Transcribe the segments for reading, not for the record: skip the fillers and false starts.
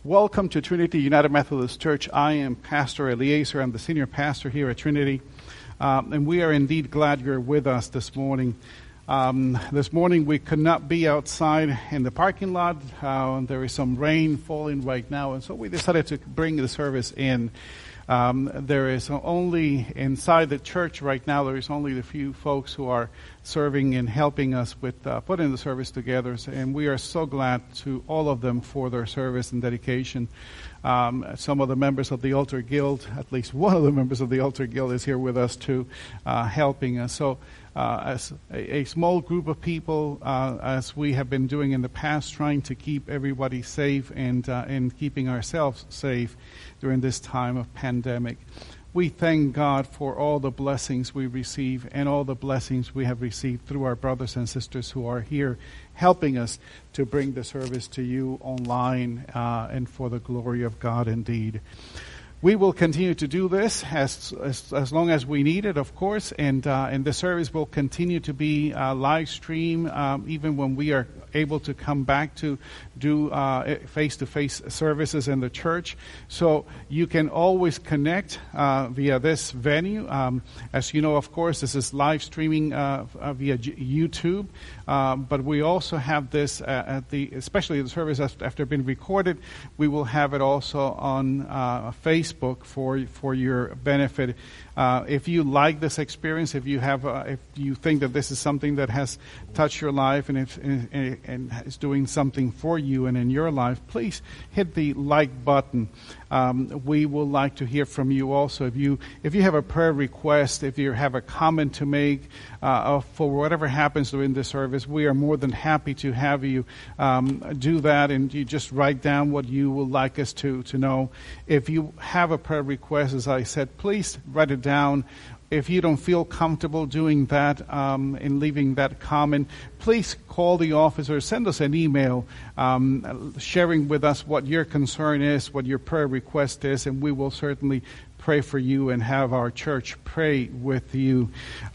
Welcome to Trinity United Methodist Church. I am Pastor Eliezer. I'm the senior pastor here at Trinity. And we are indeed glad you're with us this morning. This morning we could not be outside in the parking lot. There is some rain falling right now, and so we decided to bring the service in. There is only, inside the church right now, there is only a few folks who are serving and helping us with putting the service together. And we are so glad to all of them for their service and dedication. Some of the members of the Altar Guild, at least one of the members of the Altar Guild is here with us too, helping us. So as a small group of people, as we have been doing in the past, trying to keep everybody safe and keeping ourselves safe during this time of pandemic. We thank God for all the blessings we receive and all the blessings we have received through our brothers and sisters who are here helping us to bring the service to you online and for the glory of God indeed. We will continue to do this as long as we need it, of course, and the service will continue to be live stream even when we are able to come back to do face-to-face services in the church. So you can always connect via this venue. As you know, of course, this is live streaming via YouTube, but we also have this especially the service after being recorded, we will have it also on Facebook for your benefit. If you like this experience, if you think that this is something that has touched your life and is doing something for you and in your life, please hit the like button. We would like to hear from you also. If you have a prayer request, if you have a comment to make for whatever happens during this service, we are more than happy to have you do that, and you just write down what you would like us to know. If you have a prayer request, as I said, please write it down. If you don't feel comfortable doing that and leaving that comment, please call the office or send us an email sharing with us what your concern is, what your prayer request is, and we will certainly pray for you and have our church pray with you.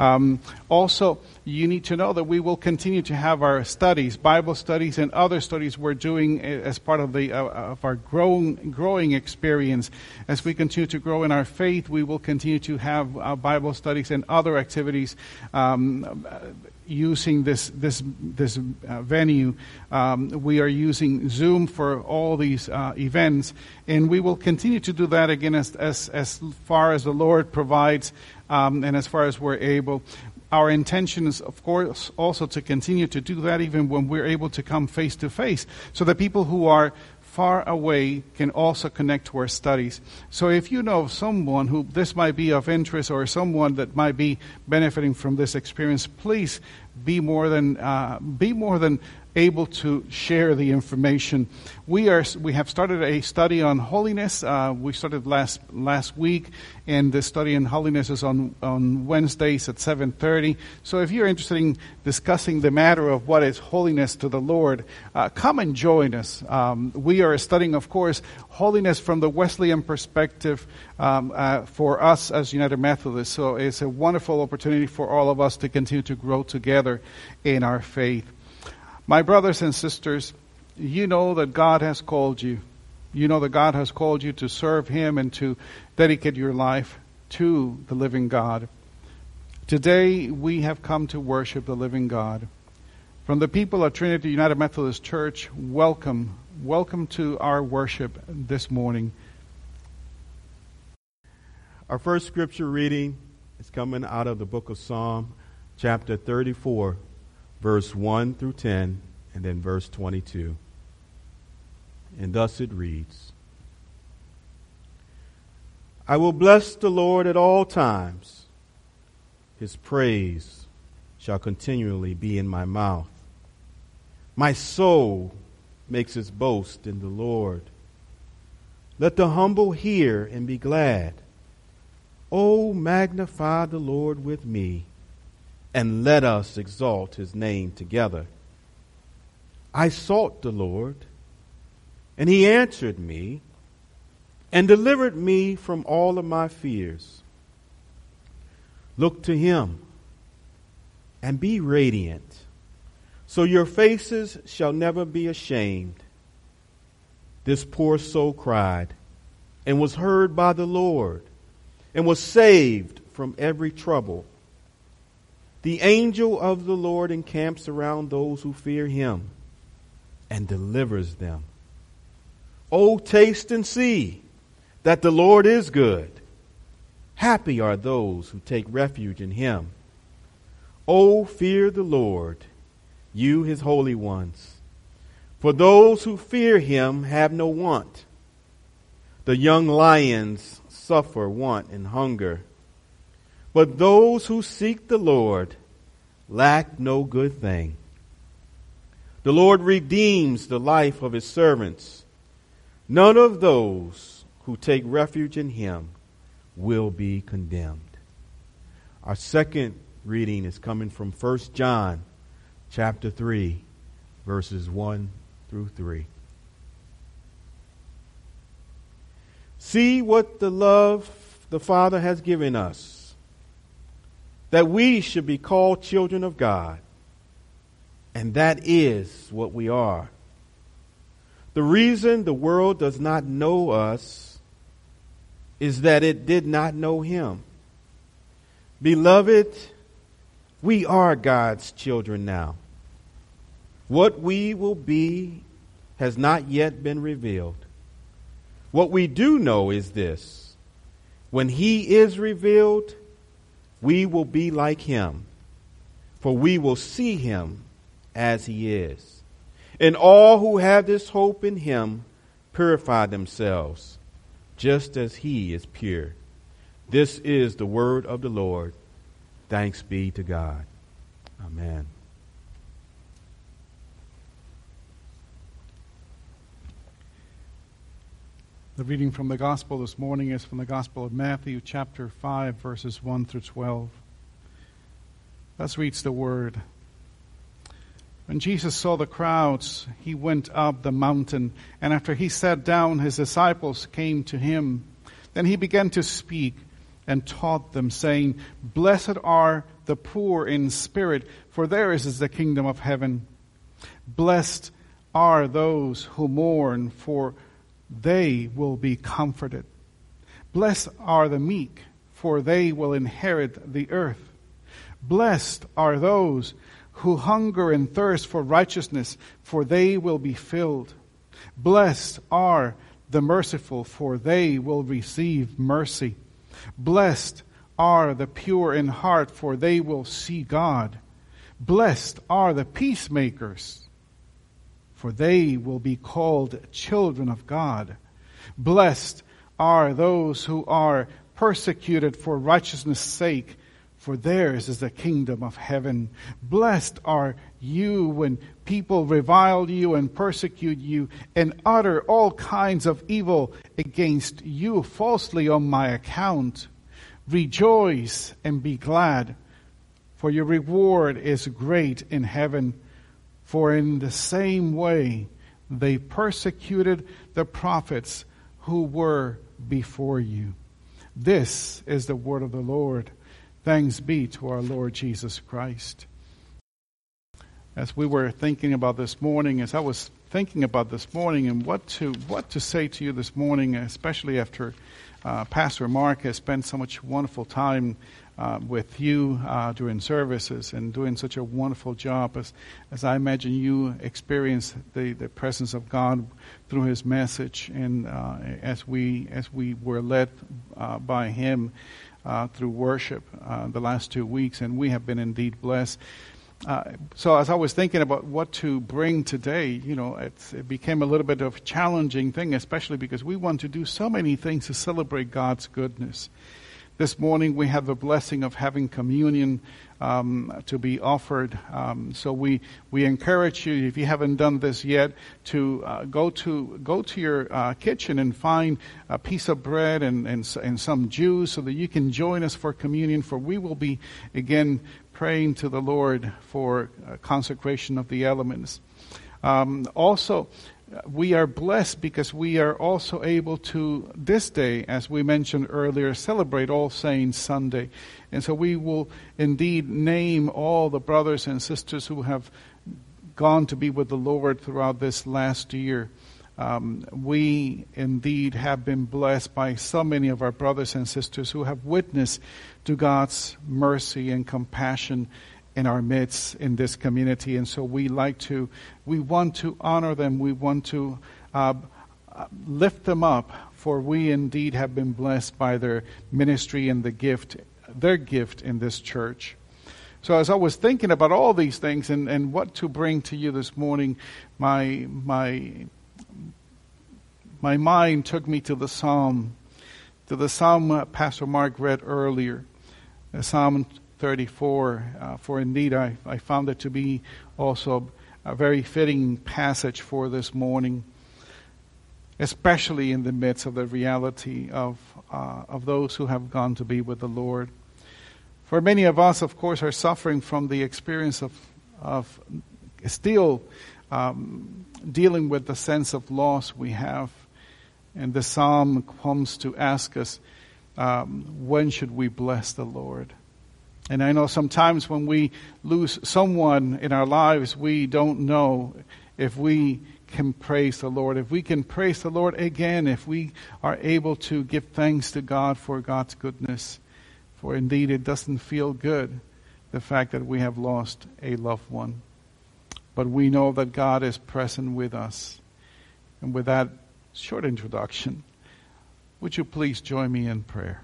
Also, you need to know that we will continue to have our studies, Bible studies, and other studies we're doing as part of our growing experience. As we continue to grow in our faith, we will continue to have Bible studies and other activities using this venue. We are using Zoom for all these events, and we will continue to do that again as far as the Lord provides and as far as we're able. Our intention is, of course, also to continue to do that even when we're able to come face to face, so that people who are far away can also connect to our studies. So if you know someone who this might be of interest or someone that might be benefiting from this experience, please be more than able to share the information. We have started a study on holiness. We started last week, and the study on holiness is on Wednesdays at 7:30. So if you're interested in discussing the matter of what is holiness to the Lord, come and join us. We are studying, of course, holiness from the Wesleyan perspective for us as United Methodists. So it's a wonderful opportunity for all of us to continue to grow together in our faith. My brothers and sisters, you know that God has called you. You know that God has called you to serve Him and to dedicate your life to the living God. Today, we have come to worship the living God. From the people of Trinity United Methodist Church, welcome. Welcome to our worship this morning. Our first scripture reading is coming out of the book of Psalm, chapter 34. Verse 1 through 10, and then verse 22. And thus it reads, I will bless the Lord at all times. His praise shall continually be in my mouth. My soul makes its boast in the Lord. Let the humble hear and be glad. Oh, magnify the Lord with me, and let us exalt His name together. I sought the Lord, and He answered me, and delivered me from all of my fears. Look to Him, and be radiant, so your faces shall never be ashamed. this poor soul cried and was heard by the Lord and was saved from every trouble. The angel of the Lord encamps around those who fear him and delivers them. Oh, taste and see that the Lord is good. Happy are those who take refuge in him. Oh, fear the Lord, you his holy ones. For those who fear him have no want. The young lions suffer want and hunger, but those who seek the Lord lack no good thing. The Lord redeems the life of his servants. None of those who take refuge in him will be condemned. Our second reading is coming from 1 John chapter 3, verses 1 through 3. See what the love the Father has given us, that we should be called children of God. And that is what we are. The reason the world does not know us is that it did not know him. Beloved, we are God's children now. What we will be has not yet been revealed. What we do know is this: when he is revealed, we will be like him, for we will see him as he is. And all who have this hope in him purify themselves, just as he is pure. This is the word of the Lord. Thanks be to God. Amen. The reading from the Gospel this morning is from the Gospel of Matthew, chapter 5, verses 1 through 12. Thus reads the word. When Jesus saw the crowds, he went up the mountain, and after he sat down, his disciples came to him. Then he began to speak and taught them, saying, Blessed are the poor in spirit, for theirs is the kingdom of heaven. Blessed are those who mourn, for they will be comforted. Blessed are the meek, for they will inherit the earth. Blessed are those who hunger and thirst for righteousness, for they will be filled. Blessed are the merciful, for they will receive mercy. Blessed are the pure in heart, for they will see God. Blessed are the peacemakers, for they will be called children of God. Blessed are those who are persecuted for righteousness' sake, for theirs is the kingdom of heaven. Blessed are you when people revile you and persecute you and utter all kinds of evil against you falsely on my account. Rejoice and be glad, for your reward is great in heaven. For in the same way they persecuted the prophets who were before you. This is the word of the Lord. Thanks be to our Lord Jesus Christ. As we were thinking about this morning, as I was thinking about this morning and what to say to you this morning, especially after Pastor Mark has spent so much wonderful time with you during services and doing such a wonderful job, as I imagine you experience the presence of God through his message, and as we were led by him through worship the last 2 weeks, and we have been indeed blessed. So as I was thinking about what to bring today, it became a little bit of a challenging thing, especially because we want to do so many things to celebrate God's goodness. This morning we have the blessing of having communion to be offered. So we encourage you, if you haven't done this yet, to go to your kitchen and find a piece of bread and some juice so that you can join us for communion. For we will be again praying to the Lord for consecration of the elements. Also, we are blessed because we are also able to, this day, as we mentioned earlier, celebrate All Saints Sunday. And so we will indeed name all the brothers and sisters who have gone to be with the Lord throughout this last year. We indeed have been blessed by so many of our brothers and sisters who have witnessed to God's mercy and compassion in our midst in this community. And so we want to honor them. We want to lift them up, for we indeed have been blessed by their ministry and their gift in this church. So as I was thinking about all these things and what to bring to you this morning, my mind took me to the Psalm Pastor Mark read earlier, Psalm 34. For indeed, I found it to be also a very fitting passage for this morning, especially in the midst of the reality of those who have gone to be with the Lord. For many of us, of course, are suffering from the experience of still dealing with the sense of loss we have. And the psalm comes to ask us, when should we bless the Lord? And I know sometimes when we lose someone in our lives, we don't know if we can praise the Lord. If we can praise the Lord again, if we are able to give thanks to God for God's goodness. For indeed, it doesn't feel good, the fact that we have lost a loved one. But we know that God is present with us. And with that short introduction, would you please join me in prayer?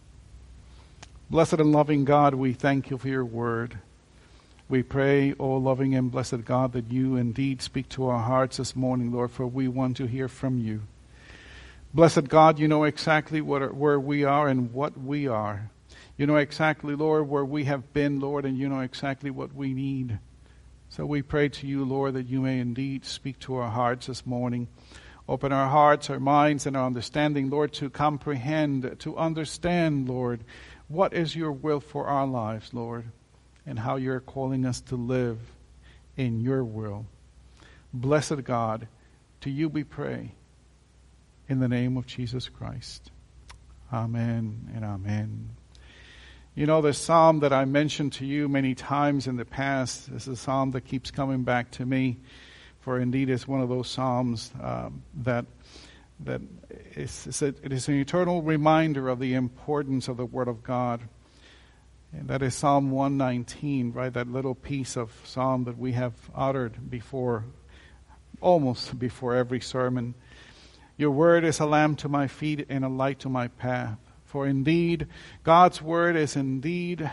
Blessed and loving God, we thank you for your word. We pray, O loving and blessed God, that you indeed speak to our hearts this morning, Lord, for we want to hear from you. Blessed God, you know exactly where we are and what we are. You know exactly, Lord, where we have been, Lord, and you know exactly what we need. So we pray to you, Lord, that you may indeed speak to our hearts this morning. Open our hearts, our minds, and our understanding, Lord, to comprehend, to understand, Lord, what is your will for our lives, Lord, and how you're calling us to live in your will. Blessed God, to you we pray, in the name of Jesus Christ. Amen and amen. You know, the psalm that I mentioned to you many times in the past is a psalm that keeps coming back to me, for indeed it's one of those psalms that it is an eternal reminder of the importance of the Word of God. And that is Psalm 119, right? That little piece of psalm that we have uttered almost before every sermon. Your word is a lamp to my feet and a light to my path. For indeed, God's word is indeed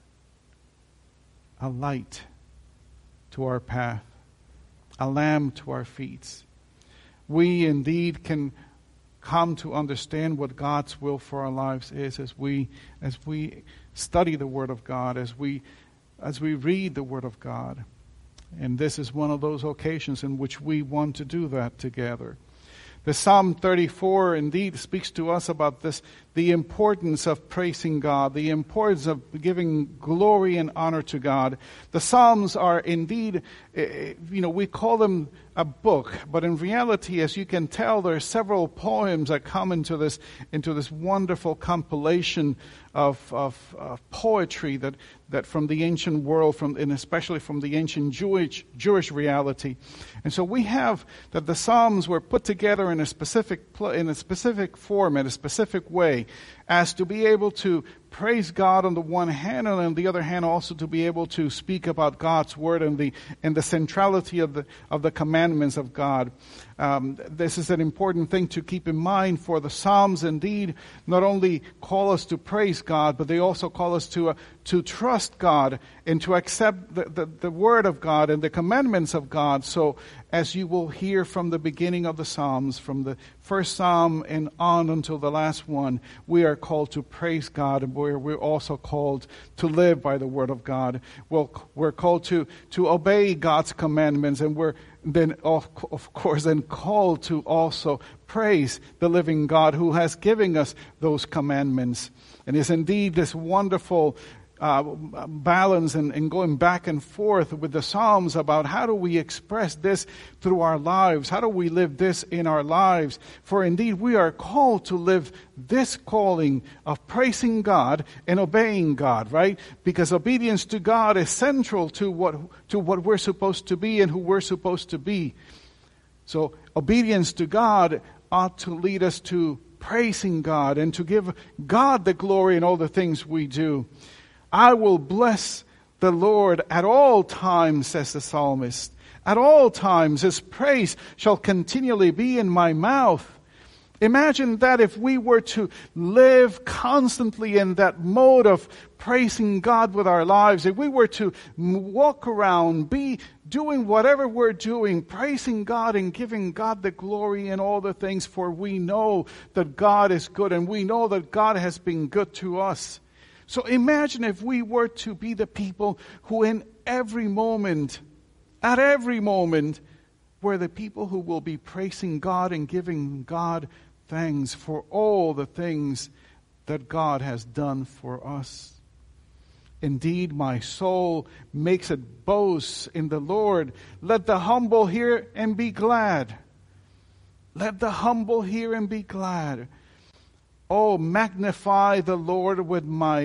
a light to our path, a lamp to our feet. We indeed can come to understand what God's will for our lives is as we study the Word of God, as we read the Word of God. And this is one of those occasions in which we want to do that together. The Psalm 34 indeed speaks to us about this, the importance of praising God, the importance of giving glory and honor to God. The Psalms are indeed, we call them a book, but in reality, as you can tell, there are several poems that come into this wonderful compilation of poetry that from the ancient world, and especially from the ancient Jewish reality. And so we have that the Psalms were put together in a specific form, in a specific way, as to be able to praise God on the one hand, and on the other hand also to be able to speak about God's word and the centrality of the commandments of God. This is an important thing to keep in mind, for the Psalms indeed not only call us to praise God, but they also call us to trust God and to accept the word of God and the commandments of God. So as you will hear from the beginning of the Psalms, from the first Psalm and on until the last one, we are called to praise God, and we're also called to live by the word of God. We're called to obey God's commandments, and we're then of course then called to also praise the living God who has given us those commandments. And it's indeed this wonderful balance and going back and forth with the Psalms about how do we express this through our lives? How do we live this in our lives? For indeed we are called to live this calling of praising God and obeying God, right? Because obedience to God is central to what we're supposed to be and who we're supposed to be. So obedience to God ought to lead us to praising God and to give God the glory in all the things we do. I will bless the Lord at all times, says the psalmist. At all times his praise shall continually be in my mouth. Imagine that if we were to live constantly in that mode of praising God with our lives, if we were to walk around, be doing whatever we're doing, praising God and giving God the glory in all the things, for we know that God is good and we know that God has been good to us. So imagine if we were to be the people who in every moment, at every moment, were the people who will be praising God and giving God thanks for all the things that God has done for us. Indeed, my soul makes it boast in the Lord. Let the humble hear and be glad. Let the humble hear and be glad. Oh, magnify the Lord with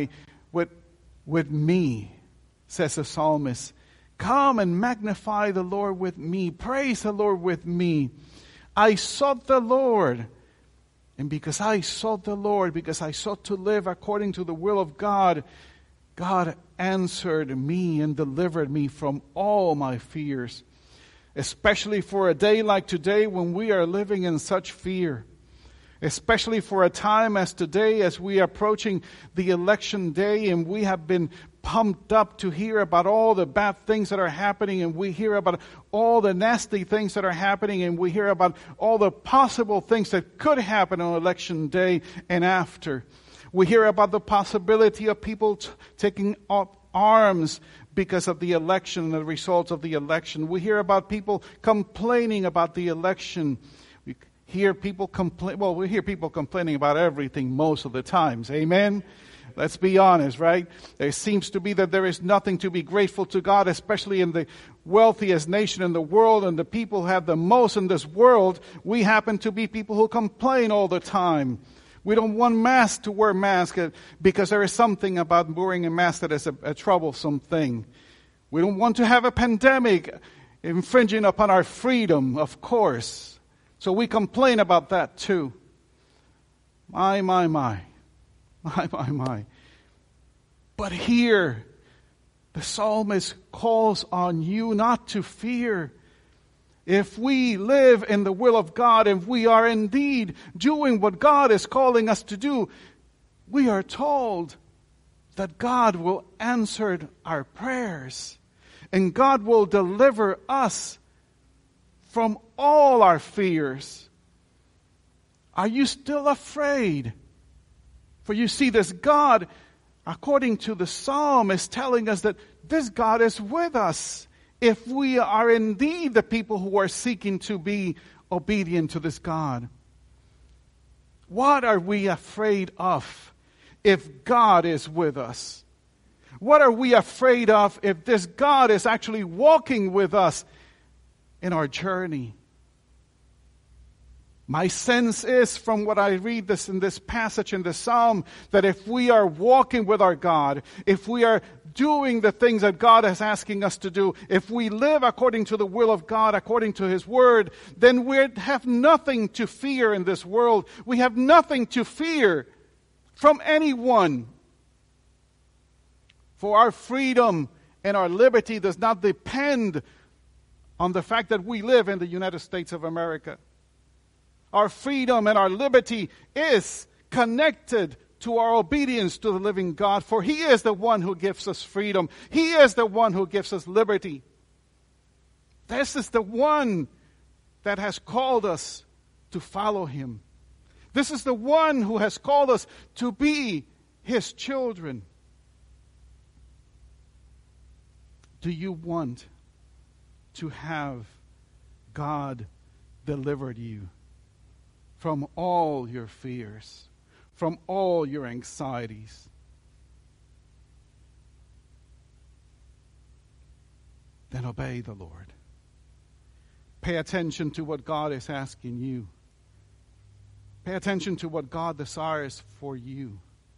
me, says the psalmist. Come and magnify the Lord with me. Praise the Lord with me. I sought the Lord. And because I sought the Lord, because I sought to live according to the will of God, God answered me and delivered me from all my fears. Especially for a day like today when we are living in such fear. Especially for a time as today, as we are approaching the election day and we have been pumped up to hear about all the bad things that are happening, and we hear about all the nasty things that are happening, and we hear about all the possible things that could happen on election day and after. We hear about the possibility of people taking up arms because of the election and the results of the election. We hear about people complaining about the election. We hear people complaining about everything most of the times. Amen? Let's be honest, right? There seems to be that there is nothing to be grateful to God, especially in the wealthiest nation in the world, and the people who have the most in this world. We happen to be people who complain all the time. We don't want masks to wear masks because there is something about wearing a mask that is a troublesome thing. We don't want to have a pandemic infringing upon our freedom, of course. So we complain about that too. My. But here, the psalmist calls on you not to fear. If we live in the will of God, if we are indeed doing what God is calling us to do, we are told that God will answer our prayers and God will deliver us from all our fears. Are you still afraid? For you see, this God, according to the psalm, is telling us that this God is with us if we are indeed the people who are seeking to be obedient to this God. What are we afraid of if God is with us? What are we afraid of if this God is actually walking with us in our journey? My sense is, from what I read in this passage in the Psalm, that if we are walking with our God, if we are doing the things that God is asking us to do, if we live according to the will of God, according to His Word, then we have nothing to fear in this world. We have nothing to fear from anyone. For our freedom and our liberty does not depend on the fact that we live in the United States of America. Our freedom and our liberty is connected to our obedience to the living God, for He is the one who gives us freedom. He is the one who gives us liberty. This is the one that has called us to follow Him. This is the one who has called us to be His children. Do you want to have God delivered you from all your fears, from all your anxieties? Then obey the Lord. Pay attention to what God is asking you. Pay attention to what God desires for you.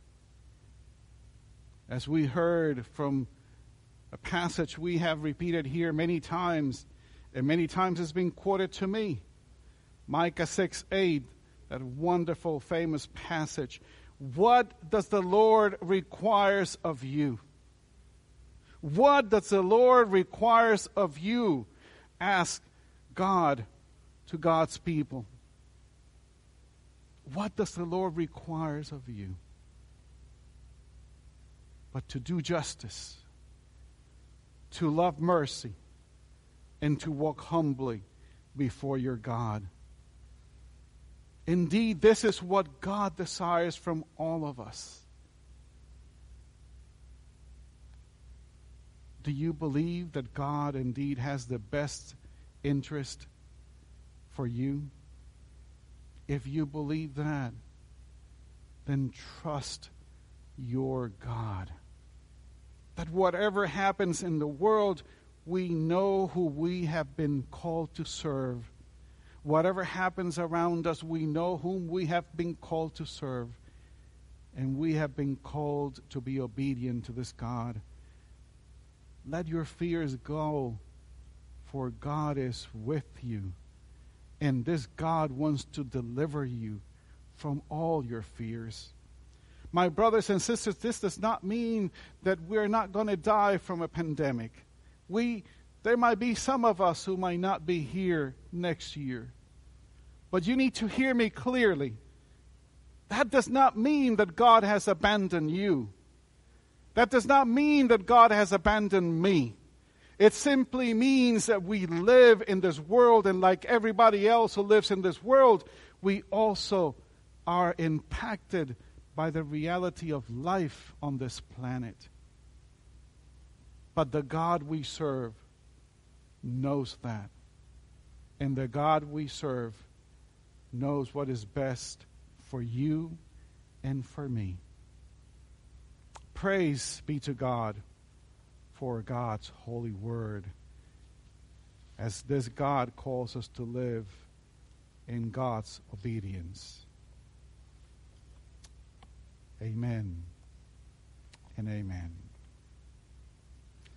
As we heard from a passage we have repeated here many times, and many times it's been quoted to me. Micah 6:8, that wonderful, famous passage. What does the Lord requires of you? What does the Lord requires of you? Ask God to God's people. What does the Lord requires of you? But to do justice, to love mercy, and to walk humbly before your God. Indeed, this is what God desires from all of us. Do you believe that God indeed has the best interest for you? If you believe that, then trust your God. That whatever happens in the world, we know who we have been called to serve. Whatever happens around us, we know whom we have been called to serve. And we have been called to be obedient to this God. Let your fears go, for God is with you. And this God wants to deliver you from all your fears. My brothers and sisters, this does not mean that we're not going to die from a pandemic. There might be some of us who might not be here next year. But you need to hear me clearly. That does not mean that God has abandoned you. That does not mean that God has abandoned me. It simply means that we live in this world, and like everybody else who lives in this world, we also are impacted by the reality of life on this planet. But the God we serve knows that. And the God we serve knows what is best for you and for me. Praise be to God for God's holy word, as this God calls us to live in God's obedience. Amen and amen.